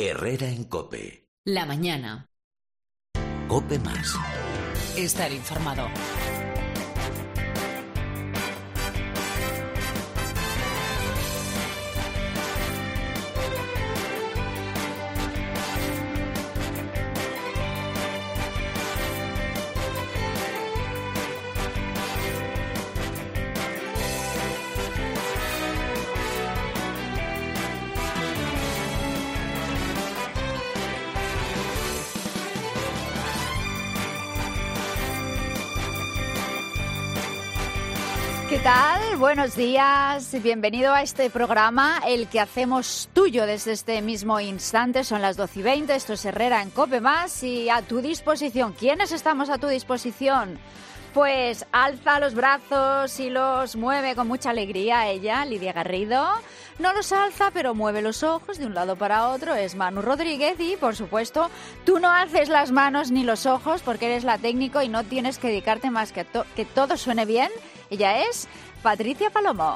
Herrera en COPE. La mañana. COPE Más. Estar informado. ¿Qué tal? Buenos días. Bienvenido a este programa, el que hacemos tuyo desde este mismo instante. Son las 12:20. Esto es Herrera en COPE Más y a tu disposición. ¿Quiénes estamos a tu disposición? Pues alza los brazos y los mueve con mucha alegría ella, Lidia Garrido. No los alza, pero mueve los ojos de un lado para otro. Es Manu Rodríguez y, por supuesto, tú no haces las manos ni los ojos porque eres la técnico y no tienes que dedicarte más que que todo suene bien. Ella es Patricia Palomo.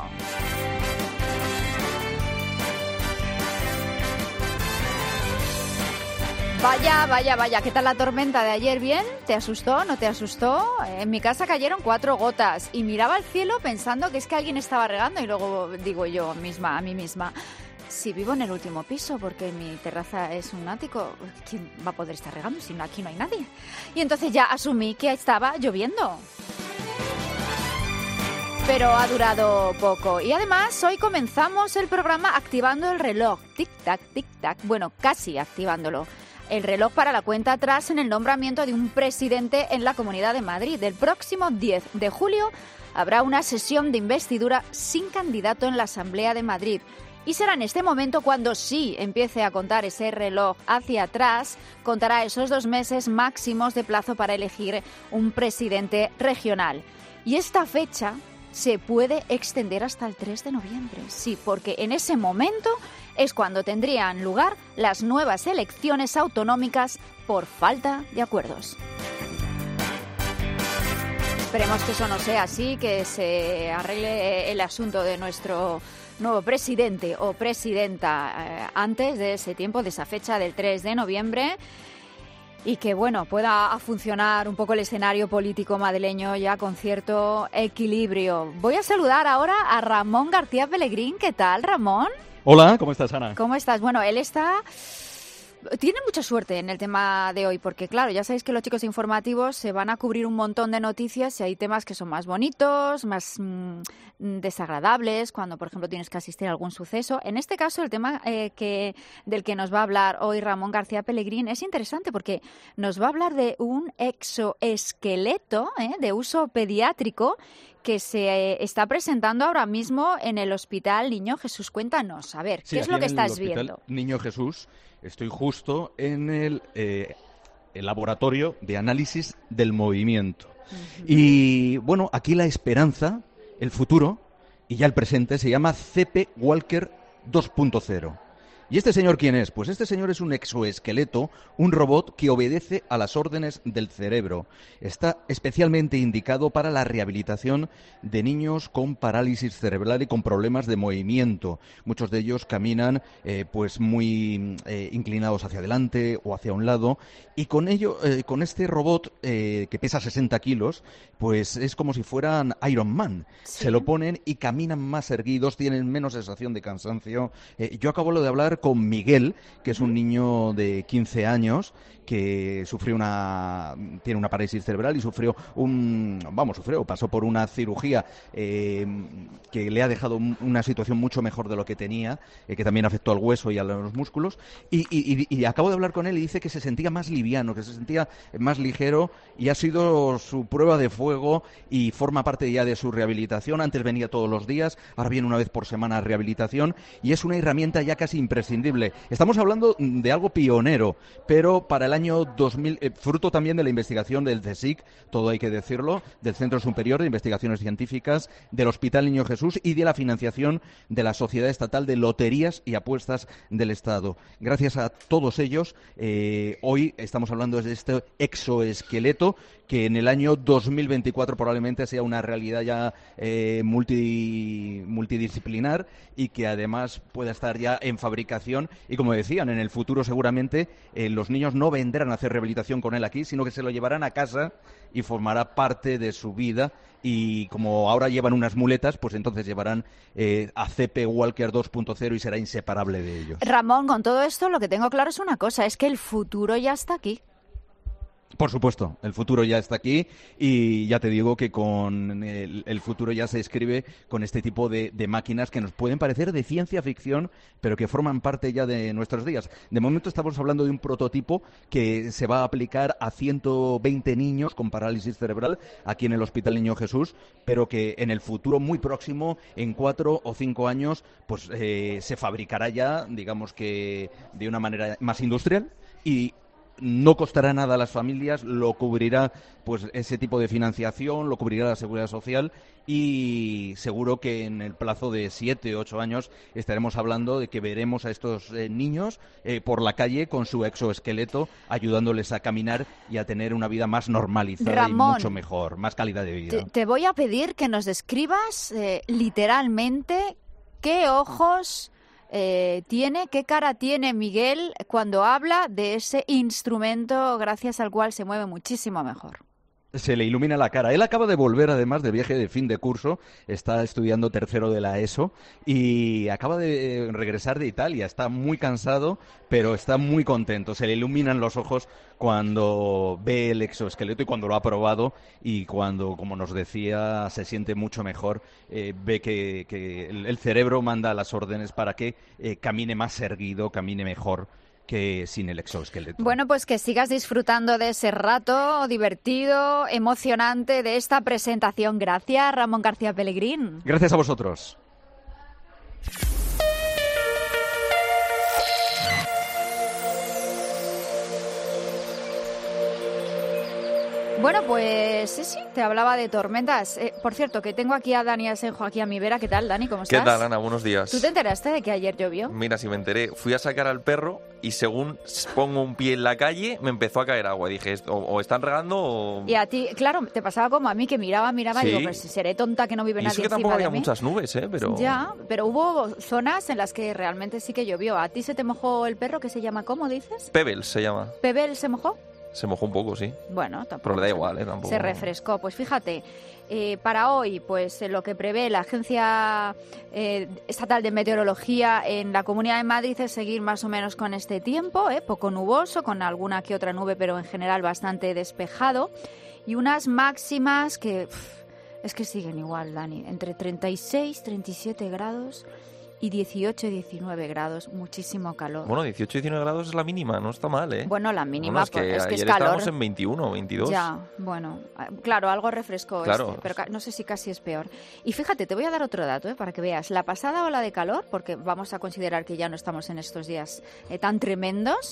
Vaya, ¿qué tal la tormenta de ayer? ¿Bien? ¿Te asustó? ¿No te asustó? En mi casa cayeron 4 gotas y miraba al cielo pensando que es que alguien estaba regando y luego digo yo misma, a mí misma, si vivo en el último piso porque mi terraza es un ático, ¿quién va a poder estar regando si aquí no hay nadie? Y entonces ya asumí que estaba lloviendo. Pero ha durado poco. Y además, hoy comenzamos el programa activando el reloj. Tic-tac, tic-tac. Bueno, casi activándolo. El reloj para la cuenta atrás en el nombramiento de un presidente en la Comunidad de Madrid. El próximo 10 de julio habrá una sesión de investidura sin candidato en la Asamblea de Madrid. Y será en este momento cuando sí empiece a contar ese reloj hacia atrás, contará esos 2 meses máximos de plazo para elegir un presidente regional. Y esta fecha se puede extender hasta el 3 de noviembre. Sí, porque en ese momento es cuando tendrían lugar las nuevas elecciones autonómicas por falta de acuerdos. Esperemos que eso no sea así, que se arregle el asunto de nuestro nuevo presidente o presidenta antes de ese tiempo, de esa fecha del 3 de noviembre. Y que, bueno, pueda funcionar un poco el escenario político madrileño ya con cierto equilibrio. Voy a saludar ahora a Ramón García Pellegrín. ¿Qué tal, Ramón? Hola, ¿cómo estás, Ana? ¿Cómo estás? Bueno, él tiene mucha suerte en el tema de hoy, porque claro, ya sabéis que los chicos informativos se van a cubrir un montón de noticias y hay temas que son más bonitos, más desagradables, cuando por ejemplo tienes que asistir a algún suceso. En este caso, el tema del que nos va a hablar hoy Ramón García Pellegrín es interesante porque nos va a hablar de un exoesqueleto de uso pediátrico que se está presentando ahora mismo en el Hospital Niño Jesús. Cuéntanos, a ver, ¿qué es lo que estás viendo? Niño Jesús, estoy justo en el laboratorio de análisis del movimiento. Uh-huh. Y bueno, aquí la esperanza, el futuro y ya el presente se llama CP Walker 2.0. ¿Y este señor quién es? Pues este señor es un exoesqueleto, un robot que obedece a las órdenes del cerebro. Está especialmente indicado para la rehabilitación de niños con parálisis cerebral y con problemas de movimiento. Muchos de ellos caminan pues muy inclinados hacia adelante o hacia un lado. Y con ello, con este robot que pesa 60 kilos, pues es como si fueran Iron Man. ¿Sí? Se lo ponen y caminan más erguidos, tienen menos sensación de cansancio. Yo acabo de hablar con Miguel, que es un niño de 15 años que tiene una parálisis cerebral y pasó por una cirugía que le ha dejado una situación mucho mejor de lo que tenía, que también afectó al hueso y a los músculos, y acabo de hablar con él y dice que se sentía más liviano, que se sentía más ligero, y ha sido su prueba de fuego y forma parte ya de su rehabilitación. Antes venía todos los días, ahora viene una vez por semana a rehabilitación, y es una herramienta ya casi imprescindible. Estamos hablando de algo pionero, pero para el año 2000, fruto también de la investigación del CSIC, todo hay que decirlo, del Centro Superior de Investigaciones Científicas, del Hospital Niño Jesús y de la financiación de la Sociedad Estatal de Loterías y Apuestas del Estado. Gracias a todos ellos, hoy estamos hablando de este exoesqueleto que en el año 2024 probablemente sea una realidad ya multidisciplinar y que además pueda estar ya en fabricación. Y como decían, en el futuro seguramente los niños no vendrán a hacer rehabilitación con él aquí, sino que se lo llevarán a casa y formará parte de su vida. Y como ahora llevan unas muletas, pues entonces llevarán a CP Walker 2.0 y será inseparable de ellos. Ramón, con todo esto lo que tengo claro es una cosa, es que el futuro ya está aquí. Por supuesto, el futuro ya está aquí y ya te digo que con el futuro ya se escribe con este tipo de máquinas que nos pueden parecer de ciencia ficción, pero que forman parte ya de nuestros días. De momento estamos hablando de un prototipo que se va a aplicar a 120 niños con parálisis cerebral aquí en el Hospital Niño Jesús, pero que en el futuro muy próximo, en 4 o 5 años, pues se fabricará ya, digamos que de una manera más industrial y no costará nada a las familias, lo cubrirá pues ese tipo de financiación, lo cubrirá la Seguridad Social y seguro que en el plazo de 7 o 8 años estaremos hablando de que veremos a estos niños por la calle con su exoesqueleto ayudándoles a caminar y a tener una vida más normalizada, Ramón, y mucho mejor, más calidad de vida. Te voy a pedir que nos describas literalmente qué ojos qué cara tiene Miguel cuando habla de ese instrumento gracias al cual se mueve muchísimo mejor. Se le ilumina la cara. Él acaba de volver, además, de viaje de fin de curso. Está estudiando tercero de la ESO y acaba de regresar de Italia. Está muy cansado, pero está muy contento. Se le iluminan los ojos cuando ve el exoesqueleto y cuando lo ha probado y cuando, como nos decía, se siente mucho mejor. Ve que el cerebro manda las órdenes para que camine más erguido, camine mejor que sin el exoesqueleto. Bueno, pues que sigas disfrutando de ese rato divertido, emocionante de esta presentación. Gracias, Ramón García Pellegrín. Gracias a vosotros. Bueno, pues sí, te hablaba de tormentas. Por cierto, que tengo aquí a Dani Asenjo, aquí a mi vera. ¿Qué tal, Dani? ¿Cómo estás? ¿Qué tal, Ana? Buenos días. ¿Tú te enteraste de que ayer llovió? Mira, si me enteré. Fui a sacar al perro y según pongo un pie en la calle, me empezó a caer agua. Dije, o están regando o... Y a ti, claro, te pasaba como a mí, que miraba, Sí. y digo, pues seré tonta que no vive Y nadie eso que encima tampoco había de mí. muchas nubes, pero... Ya, pero hubo zonas en las que realmente sí que llovió. ¿A ti se te mojó el perro, que se llama, cómo dices? Pebbles se llama. ¿Pebel se mojó? Se mojó un poco, sí. Bueno, tampoco. Pero le da igual, tampoco. Se refrescó. Pues fíjate, para hoy, pues lo que prevé la Agencia Estatal de Meteorología en la Comunidad de Madrid es seguir más o menos con este tiempo, poco nuboso, con alguna que otra nube, pero en general bastante despejado. Y unas máximas que es que siguen igual, Dani, entre 36, 37 grados y 18, 19 grados, muchísimo calor. Bueno, 18, 19 grados es la mínima, no está mal, ¿eh? Bueno, la mínima, Bueno, es que es ayer calor. estábamos en 21, 22. Ya, bueno, claro, algo refrescó Claro. pero no sé si casi es peor. Y fíjate, te voy a dar otro dato, para que veas. La pasada ola de calor, porque vamos a considerar que ya no estamos en estos días tan tremendos,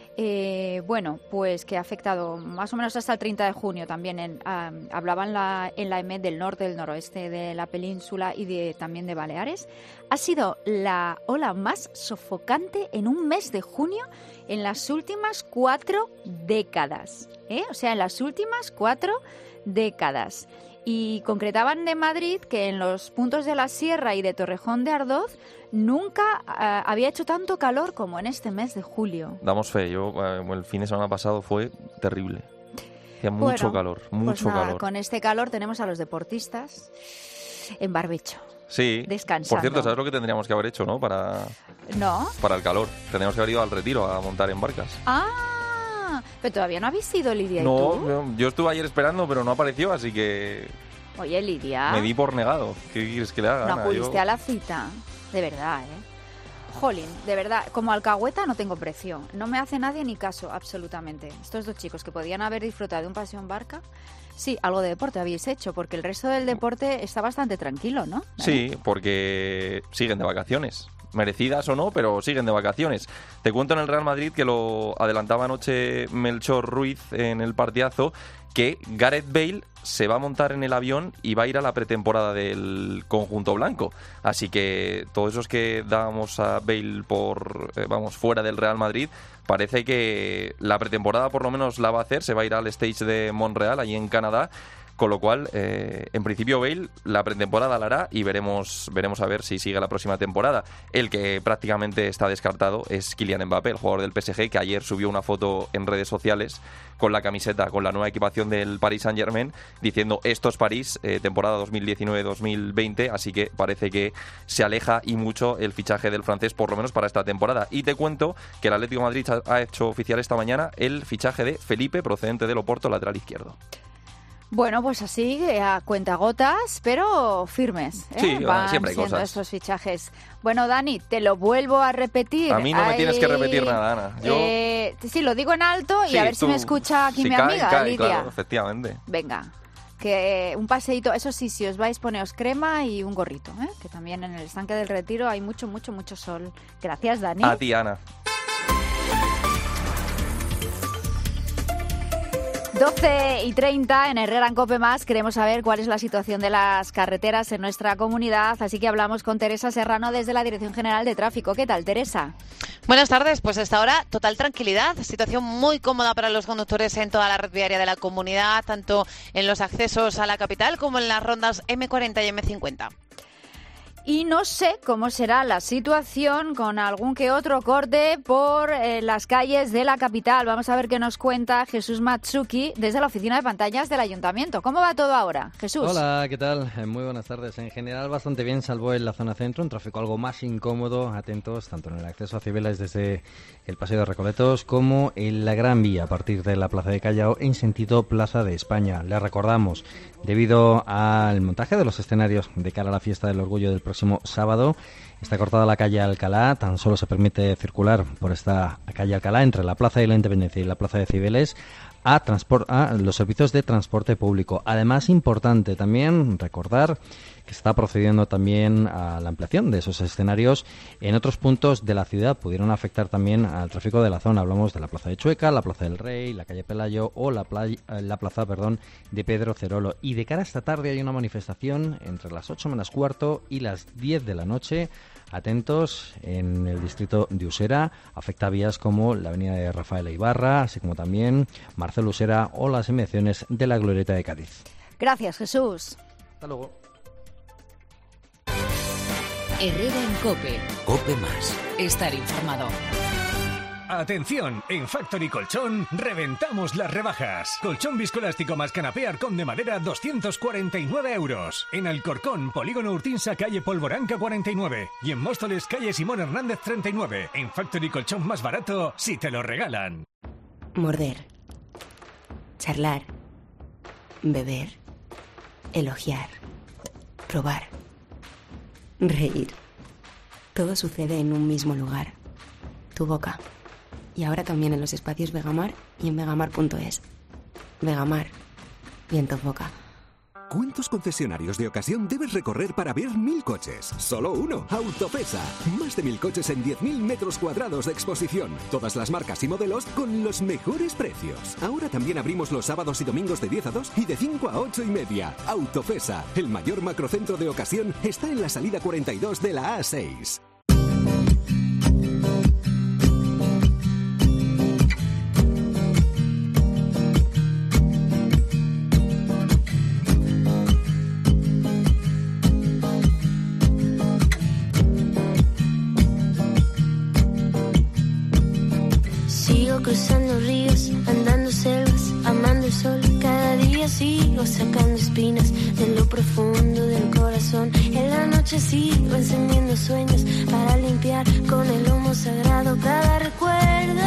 bueno, pues que ha afectado más o menos hasta el 30 de junio también. Hablaban en la EMET del norte, del noroeste de la península y también de Baleares. Ha sido la ola más sofocante en un mes de junio en las últimas 4 décadas. O sea, en las últimas 4 décadas. Y concretaban de Madrid que en los puntos de la Sierra y de Torrejón de Ardoz nunca había hecho tanto calor como en este mes de julio. Damos fe, yo el fin de semana pasado fue terrible. Hacía mucho calor, mucho pues nada, calor. Con este calor tenemos a los deportistas en barbecho. Sí, descansando. Por cierto, ¿sabes lo que tendríamos que haber hecho, no? Para el calor. Tendríamos que haber ido al Retiro a montar en barcas. Pero todavía no habéis ido, Lidia, ¿y No, tú? yo estuve ayer esperando, pero no apareció, así que... Oye, Lidia... Me di por negado. ¿Qué quieres que le haga? No Ana? acudiste a la cita. De verdad, Jolín, de verdad, como alcahueta no tengo precio. No me hace nadie ni caso, absolutamente. Estos dos chicos que podían haber disfrutado de un paseo en barca... Sí, algo de deporte habéis hecho, porque el resto del deporte está bastante tranquilo, ¿no? Sí, porque siguen de vacaciones. Merecidas o no, pero siguen de vacaciones. Te cuento en el Real Madrid que lo adelantaba anoche Melchor Ruiz en el partidazo, que Gareth Bale se va a montar en el avión y va a ir a la pretemporada del conjunto blanco. Así que todos esos que dábamos a Bale por, fuera del Real Madrid, parece que la pretemporada por lo menos la va a hacer, se va a ir al Stage de Montreal, allí en Canadá. Con lo cual, en principio Bale la pretemporada la hará y veremos a ver si sigue la próxima temporada. El que prácticamente está descartado es Kylian Mbappé, el jugador del PSG, que ayer subió una foto en redes sociales con la camiseta, con la nueva equipación del Paris Saint-Germain, diciendo esto es París, temporada 2019-2020, así que parece que se aleja y mucho el fichaje del francés, por lo menos para esta temporada. Y te cuento que el Atlético de Madrid ha hecho oficial esta mañana el fichaje de Felipe, procedente del Oporto, lateral izquierdo. Bueno, pues así, a cuentagotas, pero firmes. Sí, van siempre hay cosas. Estos fichajes. Bueno, Dani, te lo vuelvo a repetir. A mí no me tienes que repetir nada, Ana. Sí, lo digo en alto y a ver si me escucha aquí mi amiga, Lidia. Claro, efectivamente. Venga, que un paseíto. Eso sí, si os vais, poneos crema y un gorrito, que también en el estanque del Retiro hay mucho sol. Gracias, Dani. A ti, Ana. 12:30 en Herrera en Cope Más. Queremos saber cuál es la situación de las carreteras en nuestra comunidad, así que hablamos con Teresa Serrano desde la Dirección General de Tráfico. ¿Qué tal, Teresa? Buenas tardes, pues hasta ahora total tranquilidad, situación muy cómoda para los conductores en toda la red viaria de la comunidad, tanto en los accesos a la capital como en las rondas M40 y M50. Y no sé cómo será la situación con algún que otro corte por las calles de la capital. Vamos a ver qué nos cuenta Jesús Matsuki desde la oficina de pantallas del Ayuntamiento. ¿Cómo va todo ahora, Jesús? Hola, ¿qué tal? Muy buenas tardes. En general bastante bien, salvo en la zona centro, un tráfico algo más incómodo. Atentos tanto en el acceso a Cibeles desde el Paseo de Recoletos como en la Gran Vía a partir de la Plaza de Callao en sentido Plaza de España. Les recordamos, debido al montaje de los escenarios de cara a la fiesta del Orgullo del próximo sábado, está cortada la calle Alcalá, tan solo se permite circular por esta calle Alcalá entre la Plaza de la Independencia y la Plaza de Cibeles a los servicios de transporte público. Además, importante también recordar que está procediendo también a la ampliación de esos escenarios en otros puntos de la ciudad. Pudieron afectar también al tráfico de la zona. Hablamos de la Plaza de Chueca, la Plaza del Rey, la calle Pelayo o la plaza de Pedro Cerolo. Y de cara a esta tarde hay una manifestación entre las 8 menos cuarto y las 10 de la noche. Atentos, en el distrito de Usera, afecta vías como la avenida de Rafael Ibarra, así como también Marcelo Usera o las inmediaciones de la Glorieta de Cádiz. Gracias, Jesús. Hasta luego. Herrera en Cope. Cope Más. Estar informado. Atención, en Factory Colchón reventamos las rebajas. Colchón viscoelástico más canapé Arcón de madera 249 euros. En Alcorcón, Polígono Urtinsa, calle Polvoranca 49. Y en Móstoles, calle Simón Hernández 39. En Factory Colchón más barato, si te lo regalan. Morder. Charlar. Beber. Elogiar. Probar. Reír. Todo sucede en un mismo lugar. Tu boca. Y ahora también en los espacios Vegamar y en vegamar.es. Vegamar. Viento boca. ¿Cuántos concesionarios de ocasión debes recorrer para ver 1000 coches? Solo uno, Autopesa. Más de 1000 coches en 10.000 metros cuadrados de exposición. Todas las marcas y modelos con los mejores precios. Ahora también abrimos los sábados y domingos de 10 a 2 y de 5 a 8 y media. Autopesa, el mayor macrocentro de ocasión, está en la salida 42 de la A6. Cruzando ríos, andando selvas, amando el sol. Cada día sigo sacando espinas de lo profundo del corazón. En la noche sigo encendiendo sueños para limpiar con el humo sagrado cada recuerdo.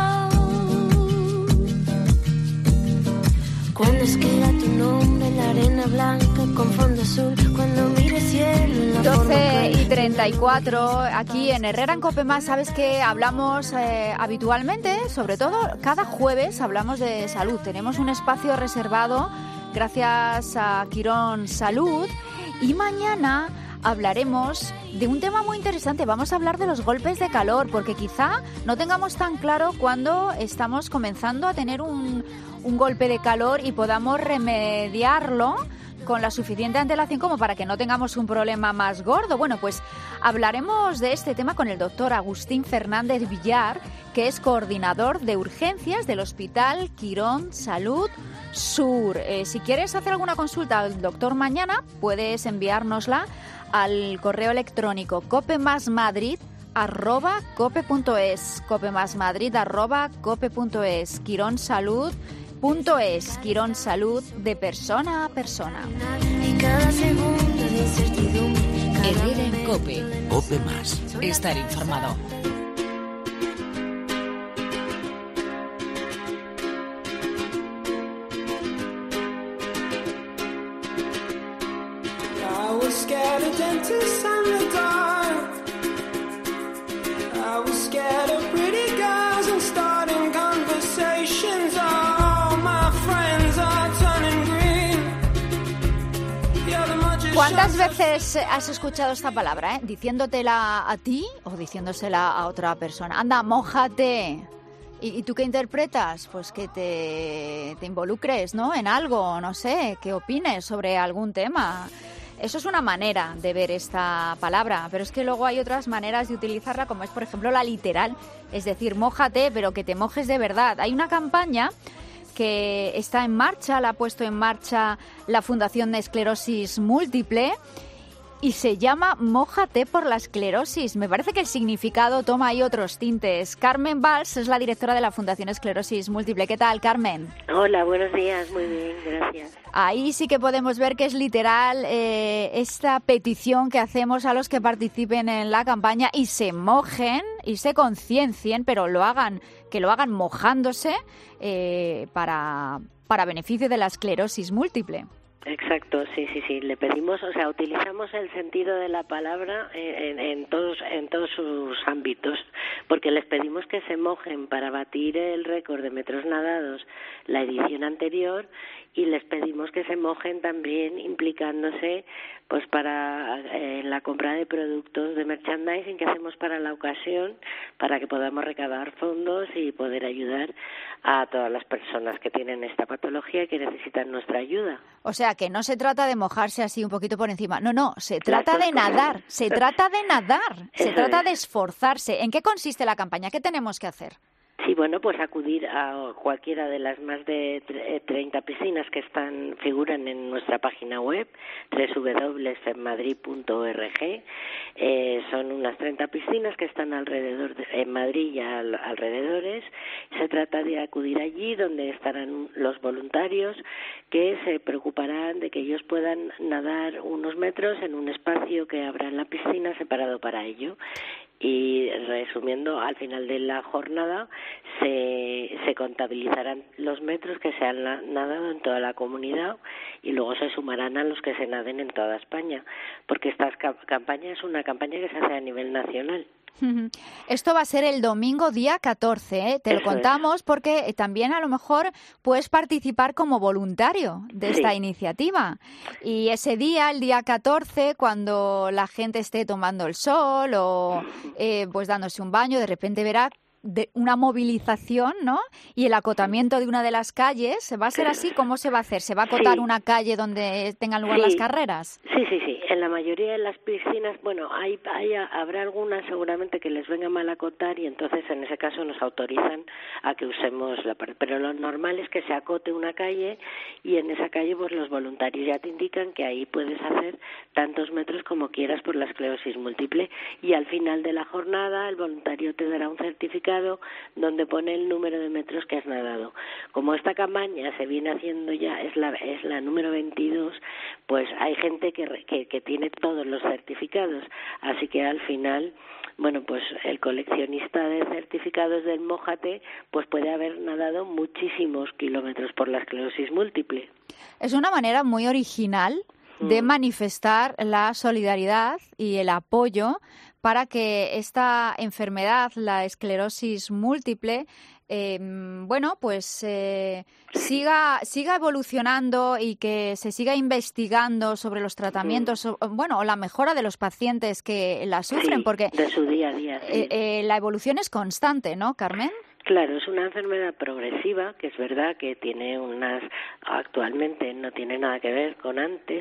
Cuando escriba tu nombre en la arena blanca con fondo azul, cuando mire cielo en la 12:34 aquí en Herrera en Cope Más. Sabes que hablamos habitualmente, sobre todo cada jueves hablamos de salud. Tenemos un espacio reservado gracias a Quirón Salud y mañana hablaremos de un tema muy interesante. Vamos a hablar de los golpes de calor, porque quizá no tengamos tan claro cuando estamos comenzando a tener un un golpe de calor y podamos remediarlo con la suficiente antelación como para que no tengamos un problema más gordo. Bueno, pues hablaremos de este tema con el doctor Agustín Fernández Villar, que es coordinador de urgencias del Hospital Quirón Salud Sur. Si quieres hacer alguna consulta al doctor mañana, puedes enviárnosla al correo electrónico copemasmadrid@cope.es, copemasmadrid@cope.es, quironsalud.es, Quirón Salud de persona a persona. Herrera en COPE. Cope Más. Estar informado. ¿Cuántas veces has escuchado esta palabra, diciéndotela a ti o diciéndosela a otra persona? Anda, mójate. ¿Y tú qué interpretas? Pues que te involucres, ¿no? En algo, no sé, que opines sobre algún tema. Eso es una manera de ver esta palabra, pero es que luego hay otras maneras de utilizarla, como es, por ejemplo, la literal. Es decir, mójate, pero que te mojes de verdad. Hay una campaña que está en marcha, la ha puesto en marcha la Fundación de Esclerosis Múltiple y se llama Mójate por la esclerosis. Me parece que el significado toma ahí otros tintes. Carmen Valls es la directora de la Fundación Esclerosis Múltiple. ¿Qué tal, Carmen? Hola, buenos días, muy bien, gracias. Ahí sí que podemos ver que es literal esta petición que hacemos a los que participen en la campaña y se mojen y se conciencien, pero que lo hagan mojándose para beneficio de la esclerosis múltiple. Exacto, sí. Le pedimos, o sea, utilizamos el sentido de la palabra en todos sus ámbitos, porque les pedimos que se mojen para batir el récord de metros nadados la edición anterior y les pedimos que se mojen también implicándose pues para la compra de productos de merchandising que hacemos para la ocasión, para que podamos recaudar fondos y poder ayudar a todas las personas que tienen esta patología y que necesitan nuestra ayuda. O sea, que no se trata de mojarse así un poquito por encima. No, se trata de nadar, se trata de esforzarse. ¿En qué consiste la campaña? ¿Qué tenemos que hacer? Sí, bueno, pues acudir a cualquiera de las más de 30 piscinas que figuran en nuestra página web, www.femmadrid.org. Son unas 30 piscinas que están alrededor en Madrid y alrededores. Se trata de acudir allí donde estarán los voluntarios que se preocuparán de que ellos puedan nadar unos metros en un espacio que habrá en la piscina separado para ello. Y resumiendo, al final de la jornada se contabilizarán los metros que se han nadado en toda la comunidad y luego se sumarán a los que se naden en toda España, porque esta campaña es una campaña que se hace a nivel nacional. Esto va a ser el domingo día 14, Te lo contamos porque también a lo mejor puedes participar como voluntario de esta iniciativa. Y ese día, el día 14, cuando la gente esté tomando el sol o pues dándose un baño, de repente verá una movilización, ¿no? Y el acotamiento de una de las calles, ¿va a ser así? ¿Cómo se va a hacer? ¿Se va a acotar una calle donde tengan lugar las carreras? Sí. En la mayoría de las piscinas, bueno, habrá algunas seguramente que les venga mal acotar y entonces en ese caso nos autorizan a que usemos la parte. Pero lo normal es que se acote una calle y en esa calle pues los voluntarios ya te indican que ahí puedes hacer tantos metros como quieras por la esclerosis múltiple y al final de la jornada el voluntario te dará un certificado donde pone el número de metros que has nadado. Como esta campaña se viene haciendo ya, es la número 22, pues hay gente que tiene todos los certificados, así que al final, bueno, pues el coleccionista de certificados del Mójate pues puede haber nadado muchísimos kilómetros por la esclerosis múltiple. Es una manera muy original de manifestar la solidaridad y el apoyo para que esta enfermedad, la esclerosis múltiple, siga evolucionando y que se siga investigando sobre los tratamientos, o la mejora de los pacientes que la sufren, porque de su día a día. La evolución es constante, ¿no, Carmen? Claro, es una enfermedad progresiva, que es verdad que tiene actualmente no tiene nada que ver con antes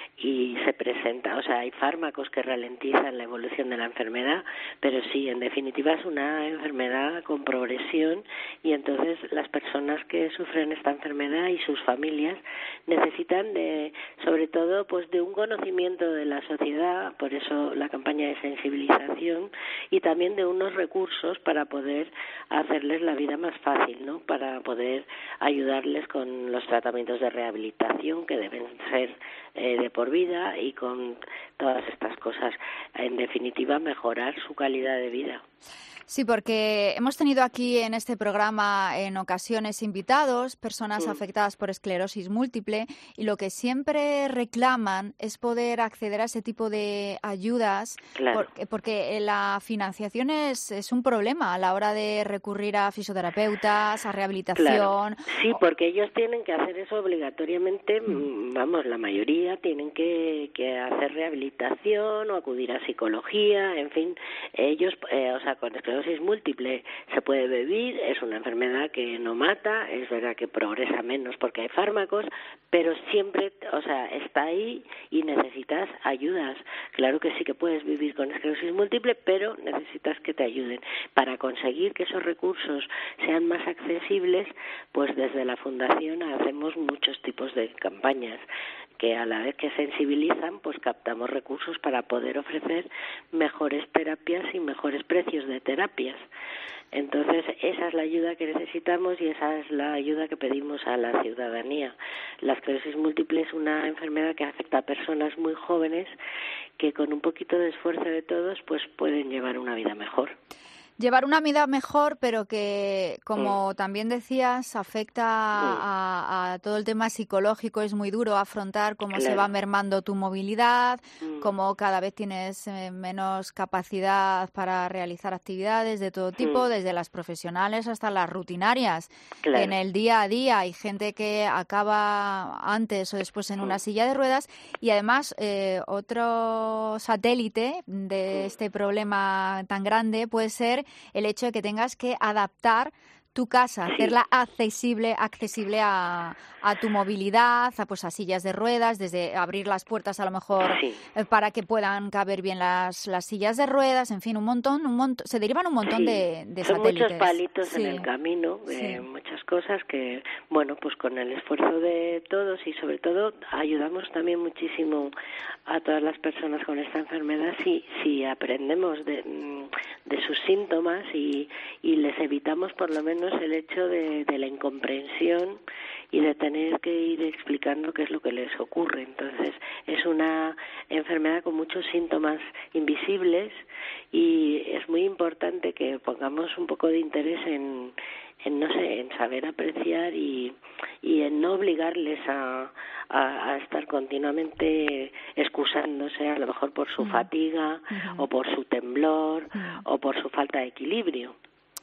y se presenta, o sea, hay fármacos que ralentizan la evolución de la enfermedad, pero sí, en definitiva es una enfermedad con progresión y entonces las personas que sufren esta enfermedad y sus familias necesitan sobre todo, pues de un conocimiento de la sociedad, por eso la campaña de sensibilización y también de unos recursos para poder hacerles la vida más fácil, ¿no? Para poder ayudarles con los tratamientos de rehabilitación que deben ser de por vida y con todas estas cosas. En definitiva, mejorar su calidad de vida. Sí, porque hemos tenido aquí en este programa en ocasiones invitados, personas afectadas por esclerosis múltiple, y lo que siempre reclaman es poder acceder a ese tipo de ayudas, claro. porque la financiación es un problema a la hora de recurrir a fisioterapeutas, a rehabilitación. Claro. Sí, porque ellos tienen que hacer eso obligatoriamente, vamos, la mayoría tienen que hacer rehabilitación o acudir a psicología, en fin, ellos, o sea, con esclerosis múltiple se puede vivir, es una enfermedad que no mata, es verdad que progresa menos porque hay fármacos, pero siempre, o sea, está ahí y necesitas ayudas. Claro que sí que puedes vivir con esclerosis múltiple, pero necesitas que te ayuden. Para conseguir que esos recursos sean más accesibles, pues desde la Fundación hacemos muchos tipos de campañas que a la vez que sensibilizan, pues captamos recursos para poder ofrecer mejores terapias y mejores precios de terapias. Entonces, esa es la ayuda que necesitamos y esa es la ayuda que pedimos a la ciudadanía. La esclerosis múltiple es una enfermedad que afecta a personas muy jóvenes que con un poquito de esfuerzo de todos, pues pueden llevar una vida mejor. Llevar una vida mejor, pero que, como también decías, afecta a todo el tema psicológico. Es muy duro afrontar cómo se va mermando tu movilidad, cómo cada vez tienes menos capacidad para realizar actividades de todo tipo, desde las profesionales hasta las rutinarias. En el día a día hay gente que acaba antes o después en una silla de ruedas y además otro satélite de este problema tan grande puede ser el hecho de que tengas que adaptar tu casa, hacerla accesible a tu movilidad, a sillas de ruedas, desde abrir las puertas a lo mejor para que puedan caber bien las sillas de ruedas, en fin, un montón, se derivan un montón de Son satélites. Muchos palitos en el camino, muchas cosas que, bueno, pues con el esfuerzo de todos y sobre todo ayudamos también muchísimo a todas las personas con esta enfermedad si aprendemos de sus síntomas y les evitamos por lo menos el hecho de la incomprensión y de tener que ir explicando qué es lo que les ocurre. Entonces, es una enfermedad con muchos síntomas invisibles y es muy importante que pongamos un poco de interés en saber apreciar y en no obligarles a estar continuamente excusándose, a lo mejor por su fatiga o por su temblor o por su falta de equilibrio.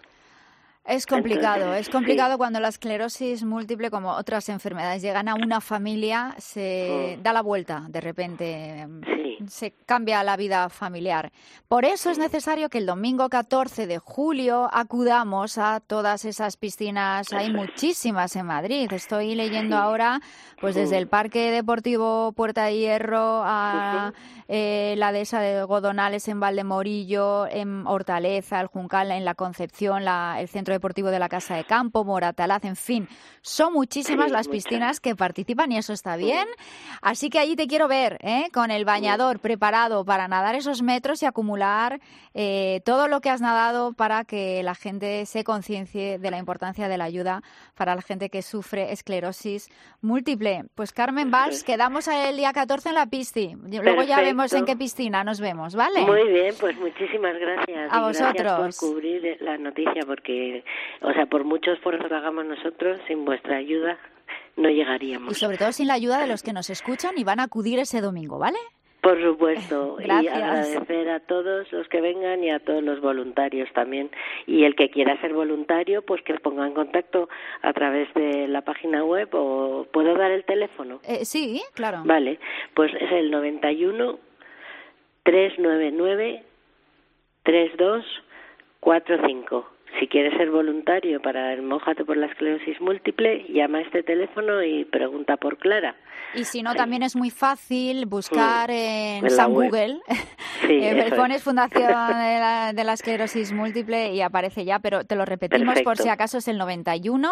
Es complicado, cuando la esclerosis múltiple, como otras enfermedades, llegan a una familia, se da la vuelta de repente, se cambia la vida familiar. Por eso es necesario que el domingo 14 de julio acudamos a todas esas piscinas, hay muchísimas en Madrid. Estoy leyendo ahora, pues desde el Parque Deportivo Puerta de Hierro a la dehesa de Godonales en Valdemorillo, en Hortaleza, el Juncal, en La Concepción, el Centro Deportivo de la Casa de Campo, Moratalaz, en fin, son muchísimas las piscinas que participan y eso está bien. Así que allí te quiero ver, con el bañador preparado para nadar esos metros y acumular todo lo que has nadado para que la gente se conciencie de la importancia de la ayuda para la gente que sufre esclerosis múltiple. Pues Carmen Valls, quedamos el día 14 en la pisci. Luego ya vemos en qué piscina nos vemos, ¿vale? Muy bien, pues muchísimas gracias. A vosotros. Gracias por cubrir la noticia porque, o sea, por mucho esfuerzo que hagamos nosotros, sin vuestra ayuda no llegaríamos. Y sobre todo sin la ayuda de los que nos escuchan y van a acudir ese domingo, ¿vale? Por supuesto, Gracias. Y agradecer a todos los que vengan y a todos los voluntarios también. Y el que quiera ser voluntario, pues que ponga en contacto a través de la página web o ¿puedo dar el teléfono? Sí, claro. Vale, pues es el 91 399 3245. si quieres ser voluntario para el Mójate por la esclerosis múltiple, llama a este teléfono y pregunta por Clara. Y si no, también es muy fácil buscar en la San web. Google. Sí, pones Fundación de la Esclerosis Múltiple y aparece ya, pero te lo repetimos Perfecto. por si acaso, es el 91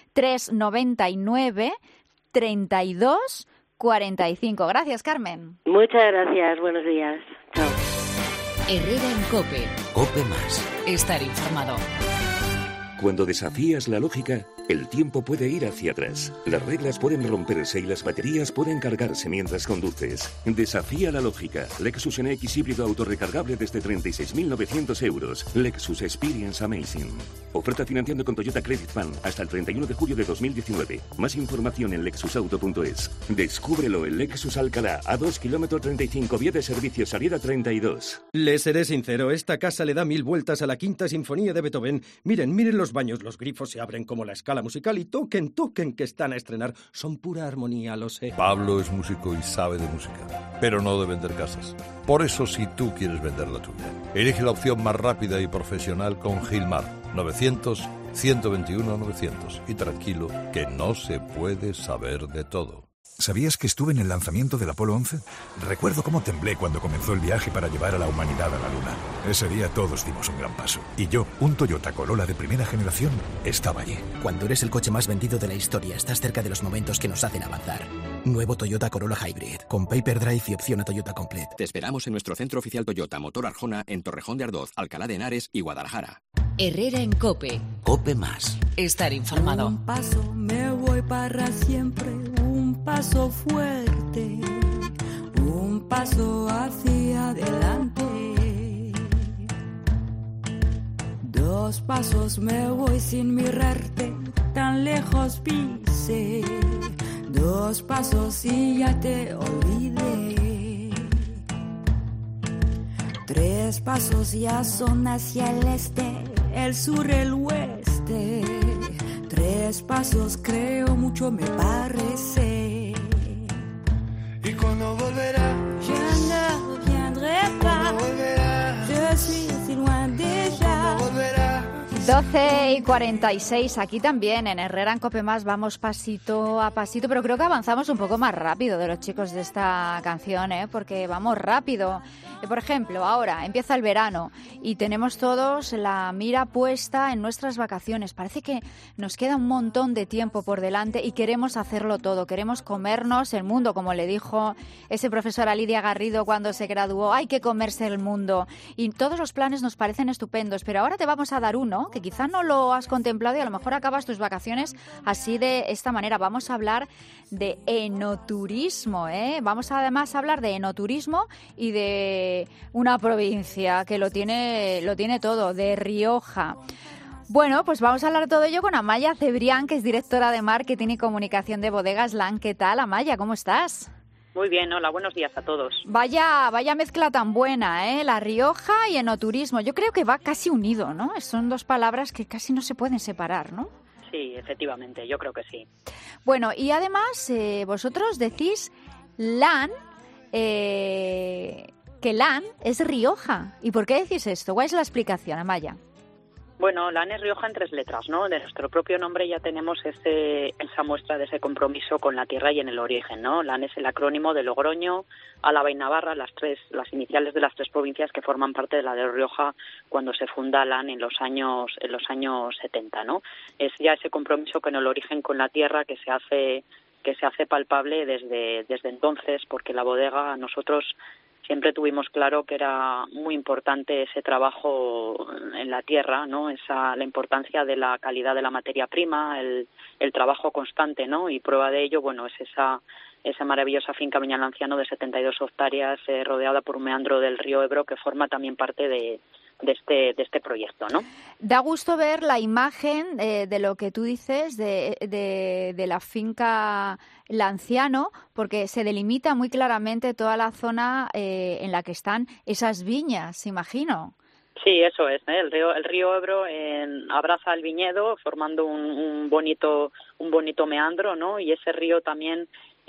399 32 45. Gracias, Carmen. Muchas gracias, buenos días. Chao. Herrera en COPE. Cope más. Estar informado. Cuando desafías la lógica, el tiempo puede ir hacia atrás. Las reglas pueden romperse y las baterías pueden cargarse mientras conduces. Desafía la lógica. Lexus NX híbrido autorrecargable desde 36.900 euros. Lexus Experience Amazing. Oferta financiando con Toyota Credit Fund hasta el 31 de julio de 2019. Más información en lexusauto.es. Descúbrelo en Lexus Alcalá, a 2 km 35, vía de servicio, salida 32. Les seré sincero, esta casa le da 1000 vueltas a la Quinta Sinfonía de Beethoven. Miren los baños, los grifos se abren como la escala musical y toquen, que están a estrenar. Son pura armonía, lo sé. Pablo es músico y sabe de música, pero no de vender casas. Por eso, si tú quieres vender la tuya, elige la opción más rápida y profesional con Gilmar. 900-121-900. Y tranquilo, que no se puede saber de todo. ¿Sabías que estuve en el lanzamiento del Apolo 11? Recuerdo cómo temblé cuando comenzó el viaje para llevar a la humanidad a la Luna. Ese día todos dimos un gran paso. Y yo, un Toyota Corolla de primera generación, estaba allí. Cuando eres el coche más vendido de la historia, estás cerca de los momentos que nos hacen avanzar. Nuevo Toyota Corolla Hybrid, con Paper Drive y opción a Toyota Complete. Te esperamos en nuestro centro oficial Toyota Motor Arjona en Torrejón de Ardoz, Alcalá de Henares y Guadalajara. Herrera en COPE. Cope más. Estar informado. Un paso me voy para siempre, un paso fuerte, un paso hacia adelante. 2 pasos me voy sin mirarte, tan lejos pise. 2 pasos y ya te olvidé. 3 pasos ya son hacia el este, el sur, el oeste. 3 pasos creo mucho me parece. ¿Y cuando volverá? Je ne reviendrai pas. Je suis si loin déjà. 12:46, aquí también en Herrera en COPE más vamos pasito a pasito, pero creo que avanzamos un poco más rápido de los chicos de esta canción, porque vamos rápido. Por ejemplo, ahora empieza el verano y tenemos todos la mira puesta en nuestras vacaciones. Parece que nos queda un montón de tiempo por delante y queremos hacerlo todo. Queremos comernos el mundo, como le dijo ese profesor a Lidia Garrido cuando se graduó. Hay que comerse el mundo. Y todos los planes nos parecen estupendos, pero ahora te vamos a dar uno que quizá no lo has contemplado y a lo mejor acabas tus vacaciones así de esta manera. Vamos a hablar de enoturismo, Vamos además a hablar de enoturismo y de una provincia que lo tiene todo, de Rioja. Bueno, pues vamos a hablar todo ello con Amaya Cebrián, que es directora de Marketing y Comunicación de Bodegas LAN. ¿Qué tal, Amaya? ¿Cómo estás? Muy bien, hola, buenos días a todos. Vaya mezcla tan buena, La Rioja y enoturismo. Yo creo que va casi unido, ¿no? Son 2 palabras que casi no se pueden separar, ¿no? Sí, efectivamente, yo creo que sí. Bueno, y además vosotros decís LAN, que LAN es Rioja. ¿Y por qué decís esto? ¿Cuál es la explicación, Amaya? Bueno, LAN es Rioja en 3 letras, ¿no? De nuestro propio nombre ya tenemos esa muestra de ese compromiso con la tierra y en el origen, ¿no? LAN es el acrónimo de Logroño, Álava y Navarra, las iniciales de las 3 provincias que forman parte de la de Rioja cuando se funda LAN en los años 70, ¿no? Es ya ese compromiso con el origen, con la tierra, que se hace palpable desde entonces, porque la bodega, nosotros siempre tuvimos claro que era muy importante ese trabajo en la tierra, ¿no? La importancia de la calidad de la materia prima, el trabajo constante, ¿no? Y prueba de ello, bueno, es esa maravillosa finca Viña del Anciano de 72 hectáreas, rodeada por un meandro del río Ebro que forma también parte de este proyecto, ¿no? Da gusto ver la imagen de lo que tú dices de la finca Lanciano, porque se delimita muy claramente toda la zona en la que están esas viñas, imagino. Sí, eso es, El río Ebro abraza el viñedo formando un bonito meandro, ¿no? Y ese río también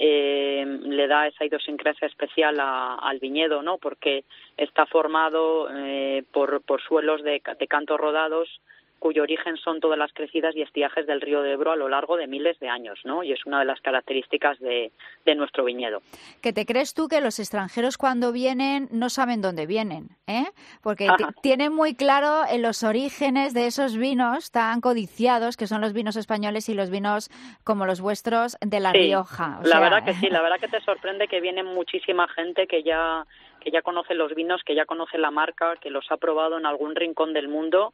le da esa idiosincrasia especial al viñedo, ¿no? Porque está formado por suelos de cantos rodados cuyo origen son todas las crecidas y estiajes del río de Ebro a lo largo de miles de años, ¿no? Y es una de las características de nuestro viñedo. ¿Que te crees tú que los extranjeros cuando vienen no saben dónde vienen? Porque tienen muy claro los orígenes de esos vinos tan codiciados que son los vinos españoles y los vinos como los vuestros de La Rioja. La verdad que sí, la verdad que te sorprende que viene muchísima gente que ya conoce los vinos, que ya conoce la marca, que los ha probado en algún rincón del mundo.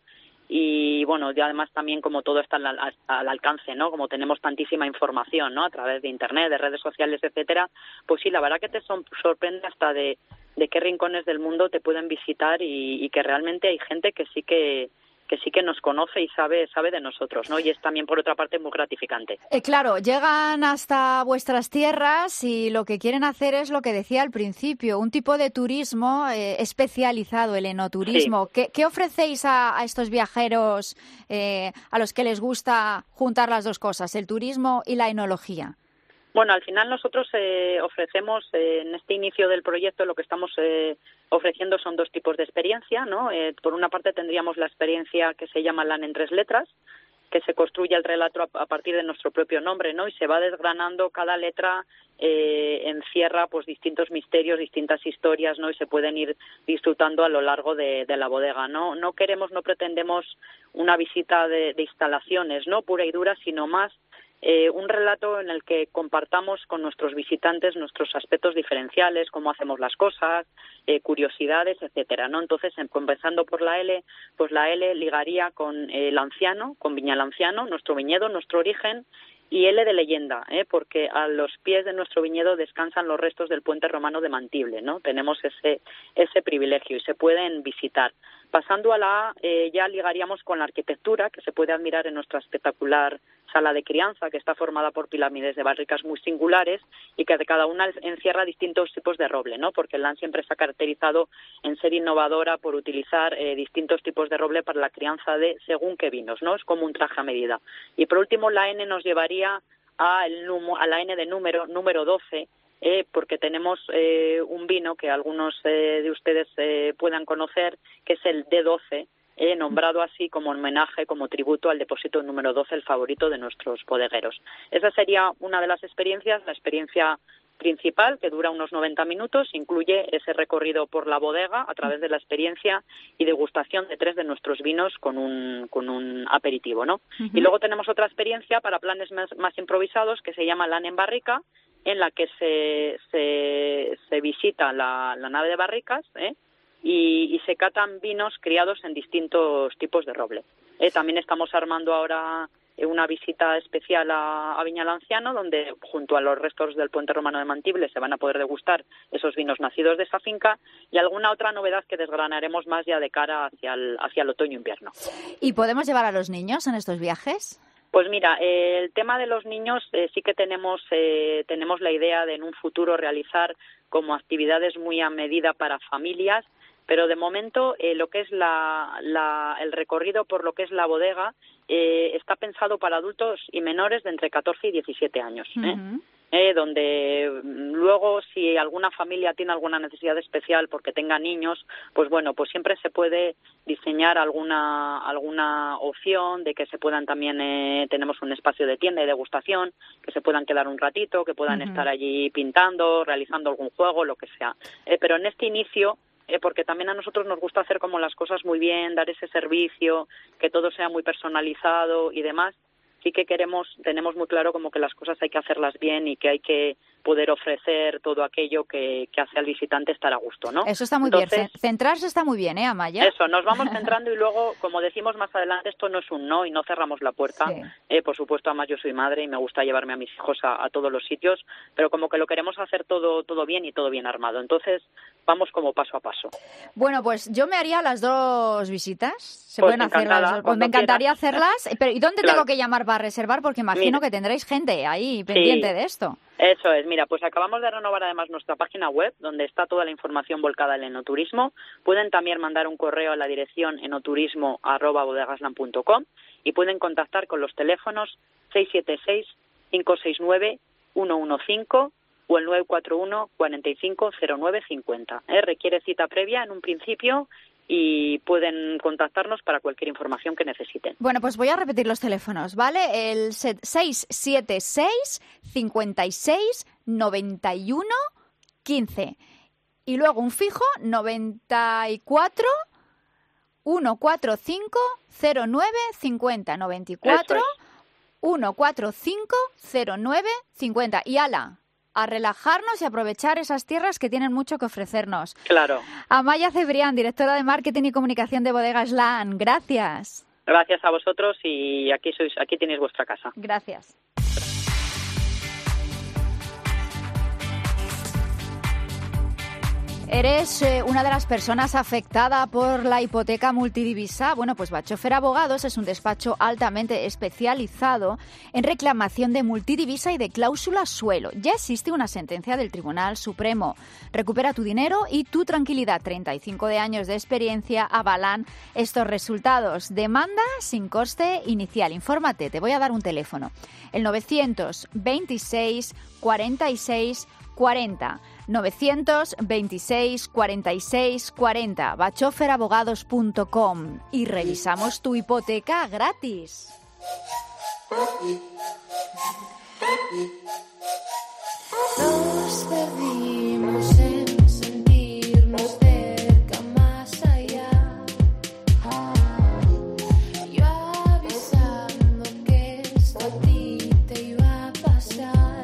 Y bueno, y además también como todo está al alcance, ¿no? Como tenemos tantísima información, ¿no? A través de internet, de redes sociales, etcétera, pues sí, la verdad que te sorprende hasta de qué rincones del mundo te pueden visitar y que realmente hay gente que sí que nos conoce y sabe de nosotros, ¿no? Y es también, por otra parte, muy gratificante. Claro, llegan hasta vuestras tierras y lo que quieren hacer es lo que decía al principio, un tipo de turismo especializado, el enoturismo. Sí. ¿Qué ofrecéis a estos viajeros a los que les gusta juntar las dos cosas, el turismo y la enología? Bueno, al final nosotros ofrecemos en este inicio del proyecto lo que estamos ofreciendo son dos tipos de experiencia, ¿no? Por una parte tendríamos la experiencia que se llama LAN en 3 letras, que se construye el relato a partir de nuestro propio nombre, ¿no? Y se va desgranando cada letra, encierra pues distintos misterios, distintas historias, ¿no? Y se pueden ir disfrutando a lo largo de la bodega, ¿no? No pretendemos una visita de instalaciones, ¿no? Pura y dura, sino más un relato en el que compartamos con nuestros visitantes nuestros aspectos diferenciales, cómo hacemos las cosas, curiosidades, etcétera, ¿no? Entonces, empezando por la L, pues la L ligaría con Lanciano, con Viña Lanciano, nuestro viñedo, nuestro origen, y L de leyenda, porque a los pies de nuestro viñedo descansan los restos del puente romano de Mantible, ¿no? Tenemos ese privilegio y se pueden visitar. Pasando a la A, ya ligaríamos con la arquitectura, que se puede admirar en nuestra espectacular sala de crianza, que está formada por pirámides de barricas muy singulares y que de cada una encierra distintos tipos de roble, ¿no? Porque el LAN siempre se ha caracterizado en ser innovadora por utilizar distintos tipos de roble para la crianza de según qué vinos, ¿no? Es como un traje a medida. Y por último, la N nos llevaría a la N de número 12, porque tenemos un vino que algunos de ustedes puedan conocer, que es el D12, nombrado así como homenaje, como tributo al depósito número 12, el favorito de nuestros bodegueros. Esa sería una de las experiencias, la experiencia principal, que dura unos 90 minutos, incluye ese recorrido por la bodega a través de la experiencia y degustación de 3 de nuestros vinos con un aperitivo, ¿no? Uh-huh. Y luego tenemos otra experiencia para planes más improvisados que se llama LAN en barrica, en la que se visita la nave de barricas, y se catan vinos criados en distintos tipos de roble. También estamos armando ahora una visita especial a Viña Lanciano, donde junto a los restos del puente romano de Mantible se van a poder degustar esos vinos nacidos de esa finca y alguna otra novedad que desgranaremos más ya de cara hacia el otoño-invierno. ¿Y podemos llevar a los niños en estos viajes? Pues mira, el tema de los niños sí que tenemos la idea de en un futuro realizar como actividades muy a medida para familias, pero de momento lo que es el recorrido por lo que es la bodega está pensado para adultos y menores de entre 14 y 17 años. Uh-huh. Donde luego si alguna familia tiene alguna necesidad especial porque tenga niños, pues bueno, pues siempre se puede diseñar alguna opción de que se puedan también, tenemos un espacio de tienda y degustación, que se puedan quedar un ratito, que puedan estar allí pintando, realizando algún juego, lo que sea. Pero en este inicio, porque también a nosotros nos gusta hacer como las cosas muy bien, dar ese servicio, que todo sea muy personalizado y demás, sí que tenemos muy claro como que las cosas hay que hacerlas bien y que hay que poder ofrecer todo aquello que hace al visitante estar a gusto, ¿no? Eso está muy bien. Centrarse está muy bien, Amaya? Eso, nos vamos centrando y luego, como decimos más adelante, esto no es un no y no cerramos la puerta. Sí. Por supuesto, además yo soy madre y me gusta llevarme a mis hijos a todos los sitios, pero como que lo queremos hacer todo bien y todo bien armado. Entonces, vamos como paso a paso. Bueno, pues yo me haría las 2 visitas. ¿Se pueden hacer las 2? Pues me encantaría hacerlas. Pero ¿y dónde tengo que llamar para reservar? Porque imagino que tendréis gente ahí pendiente de esto. Eso es, mira, pues acabamos de renovar además nuestra página web, donde está toda la información volcada al enoturismo. Pueden también mandar un correo a la dirección enoturismo@bodegaslan.com y pueden contactar con los teléfonos 676-569-115 o el 941 450950. Requiere cita previa en un principio y pueden contactarnos para cualquier información que necesiten. Bueno, pues voy a repetir los teléfonos, ¿vale? El 676 56 91 15 y luego un fijo 94 145 09 50 94 145 09 50 y ala, a relajarnos y aprovechar esas tierras que tienen mucho que ofrecernos. Claro. Amaya Cebrián, directora de Marketing y Comunicación de Bodegas LAN, gracias. Gracias a vosotros y aquí tenéis vuestra casa. Gracias. ¿Eres una de las personas afectada por la hipoteca multidivisa? Bueno, pues Bachofer Abogados es un despacho altamente especializado en reclamación de multidivisa y de cláusula suelo. Ya existe una sentencia del Tribunal Supremo. Recupera tu dinero y tu tranquilidad. 35 de años de experiencia avalan estos resultados. Demanda sin coste inicial. Infórmate, te voy a dar un teléfono. El 926 46 40. 926 46 40. bachoferabogados.com y revisamos tu hipoteca gratis. Nos perdimos en sentirnos cerca más allá. Yo avisando que esto a ti te iba a pasar.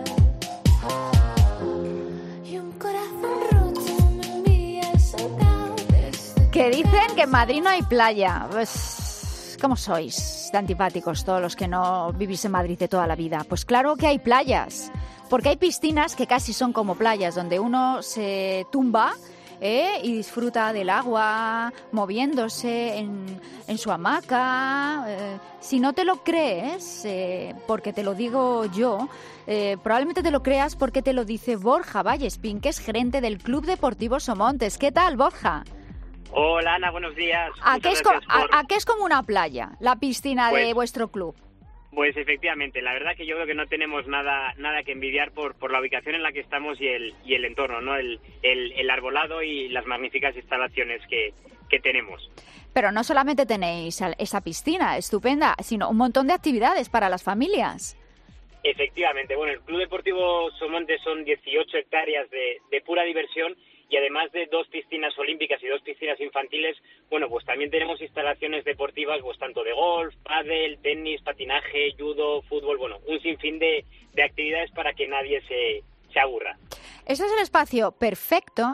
Y un corazón roto me envía saltado desde Que dicen que en Madrid no hay playa. Pues, ¿cómo sois de antipáticos todos los que no vivís en Madrid de toda la vida? Pues claro que hay playas. Porque hay piscinas que casi son como playas, donde uno se tumba y disfruta del agua, moviéndose en su hamaca. Si no te lo crees, porque te lo digo yo, probablemente te lo creas porque te lo dice Borja Vallespín, que es gerente del Club Deportivo Somontes. ¿Qué tal, Borja? Hola, Ana, buenos días. ¿A qué es como una playa, la piscina de vuestro club? Pues efectivamente, la verdad que yo creo que no tenemos nada que envidiar por la ubicación en la que estamos y el entorno, ¿no? El arbolado y las magníficas instalaciones que tenemos. Pero no solamente tenéis esa piscina estupenda, sino un montón de actividades para las familias. Efectivamente, bueno, el Club Deportivo Somontes son 18 hectáreas de pura diversión y además de 2 piscinas olímpicas y 2 piscinas infantiles, bueno, pues también tenemos instalaciones deportivas, pues tanto de golf, pádel, tenis, patinaje, judo, fútbol, bueno, un sinfín de actividades para que nadie se aburra. Este es el espacio perfecto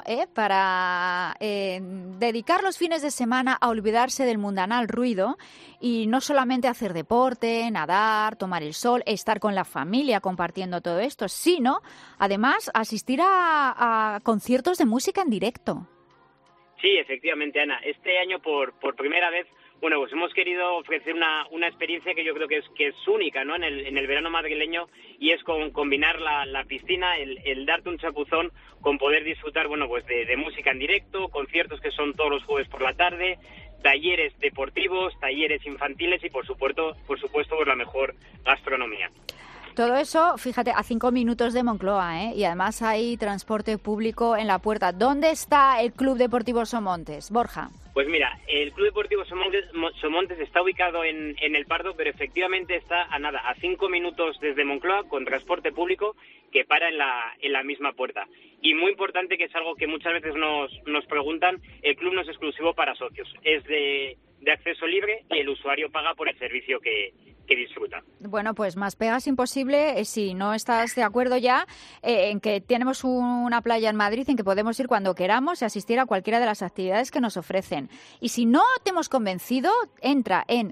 para dedicar los fines de semana a olvidarse del mundanal ruido y no solamente hacer deporte, nadar, tomar el sol, estar con la familia compartiendo todo esto, sino además asistir a conciertos de música en directo. Sí, efectivamente, Ana. Este año por primera vez, bueno, pues hemos querido ofrecer una experiencia que yo creo que es única, ¿no? En el verano madrileño, y es combinar la piscina, el darte un chapuzón con poder disfrutar, bueno, pues de música en directo, conciertos que son todos los jueves por la tarde, talleres deportivos, talleres infantiles y por supuesto pues la mejor gastronomía. Todo eso, fíjate, a 5 minutos de Moncloa, y además hay transporte público en la puerta. ¿Dónde está el Club Deportivo Somontes, Borja? Pues mira, el Club Deportivo Somontes está ubicado en El Pardo, pero efectivamente está a 5 minutos desde Moncloa con transporte público que para en la misma puerta. Y muy importante, que es algo que muchas veces nos preguntan, el club no es exclusivo para socios, es de acceso libre y el usuario paga por el servicio que disfruta. Bueno, pues más pegas imposible si no estás de acuerdo ya en que tenemos una playa en Madrid en que podemos ir cuando queramos y asistir a cualquiera de las actividades que nos ofrecen. Y si no te hemos convencido, entra en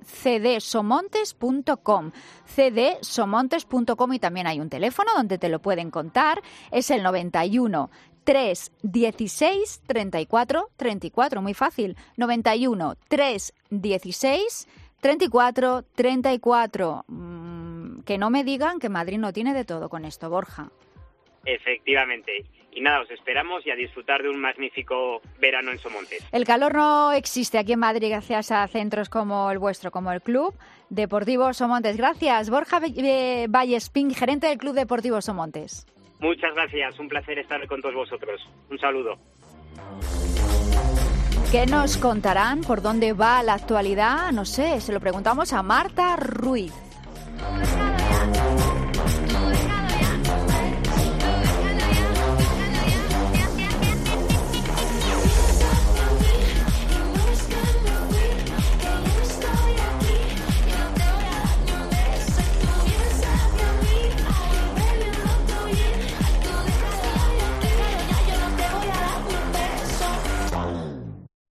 cdsomontes.com, cdsomontes.com, y también hay un teléfono donde te lo pueden contar, es el 91 316 34 34, muy fácil, 91 316 34 34. Que no me digan que Madrid no tiene de todo con esto, Borja. Efectivamente. Y nada, os esperamos y a disfrutar de un magnífico verano en Somontes. El calor no existe aquí en Madrid gracias a centros como el vuestro, como el Club Deportivo Somontes. Gracias, Borja Vallespín, gerente del Club Deportivo Somontes. Muchas gracias, un placer estar con todos vosotros. Un saludo. ¿Qué nos contarán? ¿Por dónde va la actualidad? No sé, se lo preguntamos a Marta Ruiz.